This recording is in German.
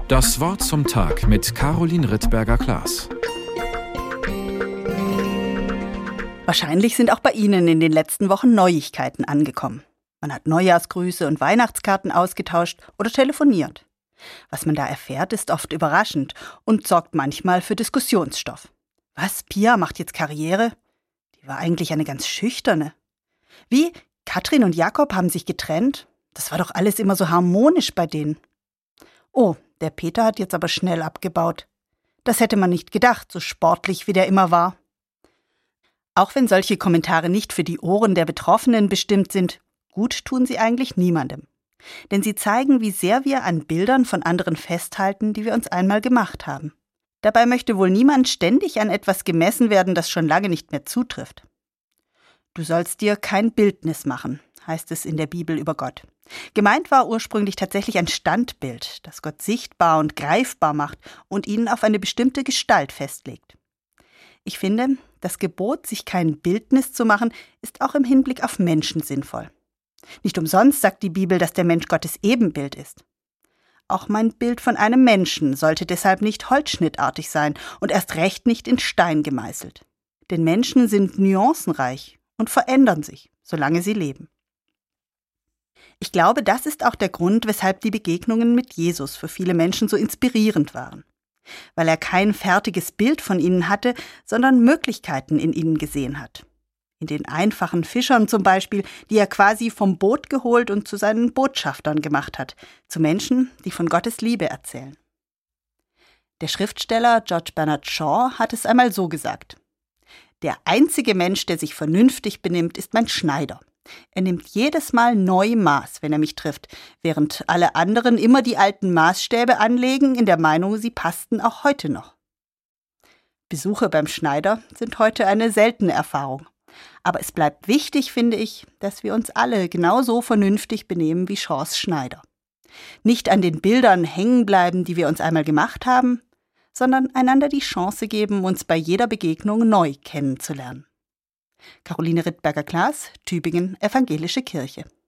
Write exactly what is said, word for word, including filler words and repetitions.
Das Wort zum Tag mit Caroline Rittberger-Klaas. Wahrscheinlich sind auch bei Ihnen in den letzten Wochen Neuigkeiten angekommen. Man hat Neujahrsgrüße und Weihnachtskarten ausgetauscht oder telefoniert. Was man da erfährt, ist oft überraschend und sorgt manchmal für Diskussionsstoff. Was, Pia macht jetzt Karriere? Die war eigentlich eine ganz schüchterne. Wie, Katrin und Jakob haben sich getrennt? Das war doch alles immer so harmonisch bei denen. Oh, der Peter hat jetzt aber schnell abgebaut. Das hätte man nicht gedacht, so sportlich wie der immer war. Auch wenn solche Kommentare nicht für die Ohren der Betroffenen bestimmt sind, gut tun sie eigentlich niemandem. Denn sie zeigen, wie sehr wir an Bildern von anderen festhalten, die wir uns einmal gemacht haben. Dabei möchte wohl niemand ständig an etwas gemessen werden, das schon lange nicht mehr zutrifft. Du sollst dir kein Bildnis machen, heißt es in der Bibel über Gott. Gemeint war ursprünglich tatsächlich ein Standbild, das Gott sichtbar und greifbar macht und ihn auf eine bestimmte Gestalt festlegt. Ich finde, das Gebot, sich kein Bildnis zu machen, ist auch im Hinblick auf Menschen sinnvoll. Nicht umsonst sagt die Bibel, dass der Mensch Gottes Ebenbild ist. Auch mein Bild von einem Menschen sollte deshalb nicht holzschnittartig sein und erst recht nicht in Stein gemeißelt. Denn Menschen sind nuancenreich und verändern sich, solange sie leben. Ich glaube, das ist auch der Grund, weshalb die Begegnungen mit Jesus für viele Menschen so inspirierend waren. Weil er kein fertiges Bild von ihnen hatte, sondern Möglichkeiten in ihnen gesehen hat. In den einfachen Fischern zum Beispiel, die er quasi vom Boot geholt und zu seinen Botschaftern gemacht hat, zu Menschen, die von Gottes Liebe erzählen. Der Schriftsteller George Bernard Shaw hat es einmal so gesagt: Der einzige Mensch, der sich vernünftig benimmt, ist mein Schneider. Er nimmt jedes Mal neu Maß, wenn er mich trifft, während alle anderen immer die alten Maßstäbe anlegen, in der Meinung, sie passten auch heute noch. Besuche beim Schneider sind heute eine seltene Erfahrung. Aber es bleibt wichtig, finde ich, dass wir uns alle genauso vernünftig benehmen wie Shaws Schneider. Nicht an den Bildern hängen bleiben, die wir uns einmal gemacht haben, sondern einander die Chance geben, uns bei jeder Begegnung neu kennenzulernen. Caroline Rittberger-Klaas, Tübingen Evangelische Kirche.